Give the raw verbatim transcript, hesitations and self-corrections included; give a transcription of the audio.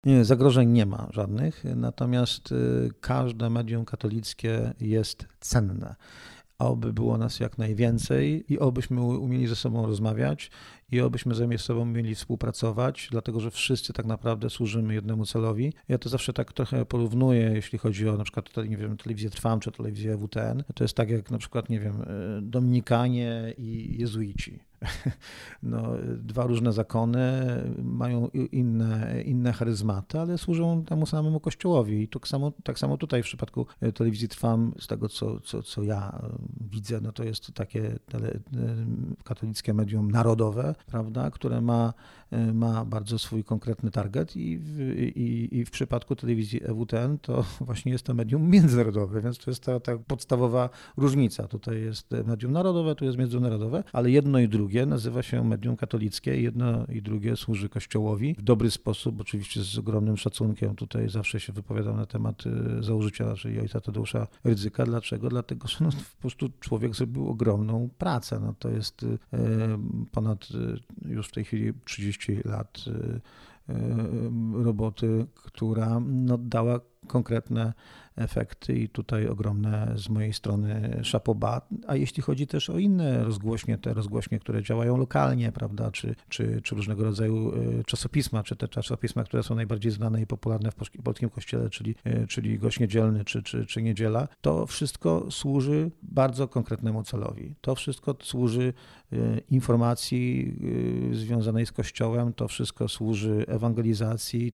Nie, zagrożeń nie ma żadnych, natomiast każde medium katolickie jest cenne. Oby było nas jak najwięcej i obyśmy umieli ze sobą rozmawiać i obyśmy ze sobą umieli współpracować, dlatego że wszyscy tak naprawdę służymy jednemu celowi. Ja to zawsze tak trochę porównuję, jeśli chodzi o na przykład nie wiem, telewizję Trwam czy telewizję W T N. To jest tak jak na przykład, nie wiem, Dominikanie i jezuici. No, dwa różne zakony, mają inne, inne charyzmaty, ale służą temu samemu Kościołowi. I tak samo, tak samo tutaj w przypadku telewizji Trwam, z tego co, co, co ja widzę, no to jest takie tele, katolickie medium narodowe, prawda, które ma, ma bardzo swój konkretny target i w, i, i w przypadku telewizji E W T N to właśnie jest to medium międzynarodowe, więc to jest ta, ta podstawowa różnica. Tutaj jest medium narodowe, tu jest międzynarodowe, ale jedno i drugie nazywa się medium katolickie, jedno i drugie służy Kościołowi w dobry sposób, oczywiście z ogromnym szacunkiem. Tutaj zawsze się wypowiadam na temat założyciela, czyli ojca Tadeusza Rydzyka. Dlaczego? Dlatego, że no, po prostu człowiek zrobił ogromną pracę. No, to jest ponad już w tej chwili trzydzieści lat roboty, która no, dała konkretne efekty i tutaj ogromne z mojej strony szapoba. A jeśli chodzi też o inne rozgłośnie, te rozgłośnie, które działają lokalnie, prawda, czy, czy, czy różnego rodzaju czasopisma, czy te czasopisma, które są najbardziej znane i popularne w polskim kościele, czyli, czyli Gość Niedzielny, czy, czy, czy Niedziela, to wszystko służy bardzo konkretnemu celowi. To wszystko służy informacji związanej z Kościołem, to wszystko służy ewangelizacji,